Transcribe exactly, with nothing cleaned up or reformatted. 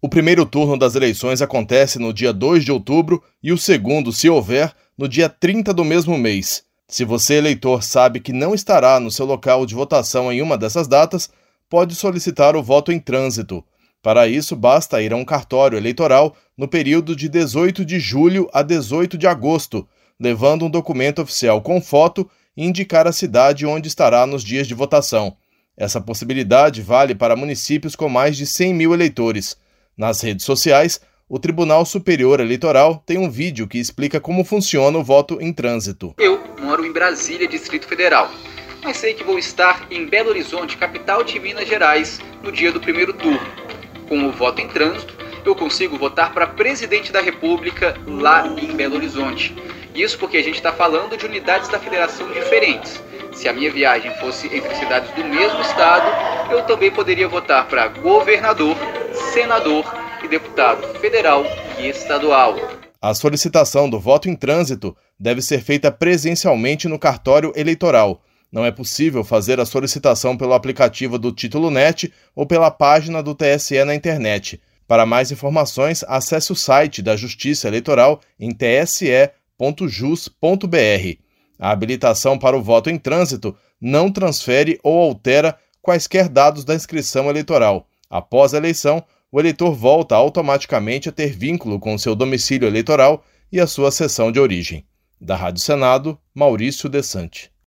O primeiro turno das eleições acontece no dia dois de outubro e o segundo, se houver, no dia trinta do mesmo mês. Se você, eleitor, sabe que não estará no seu local de votação em uma dessas datas, pode solicitar o voto em trânsito. Para isso, basta ir a um cartório eleitoral no período de dezoito de julho a dezoito de agosto, levando um documento oficial com foto e indicar a cidade onde estará nos dias de votação. Essa possibilidade vale para municípios com mais de cem mil eleitores. Nas redes sociais, o Tribunal Superior Eleitoral tem um vídeo que explica como funciona o voto em trânsito. Eu moro em Brasília, Distrito Federal, mas sei que vou estar em Belo Horizonte, capital de Minas Gerais, no dia do primeiro turno. Com o voto em trânsito, eu consigo votar para presidente da República lá em Belo Horizonte. Isso porque a gente está falando de unidades da federação diferentes. Se a minha viagem fosse entre cidades do mesmo estado, eu também poderia votar para governador, senador e deputado federal e estadual. A solicitação do voto em trânsito deve ser feita presencialmente no cartório eleitoral. Não é possível fazer a solicitação pelo aplicativo do Título Net ou pela página do T S E na internet. Para mais informações, acesse o site da Justiça Eleitoral em t s e ponto jus ponto b r. A habilitação para o voto em trânsito não transfere ou altera quaisquer dados da inscrição eleitoral. Após a eleição, o eleitor volta automaticamente a ter vínculo com seu domicílio eleitoral e a sua seção de origem. Da Rádio Senado, Maurício Desante.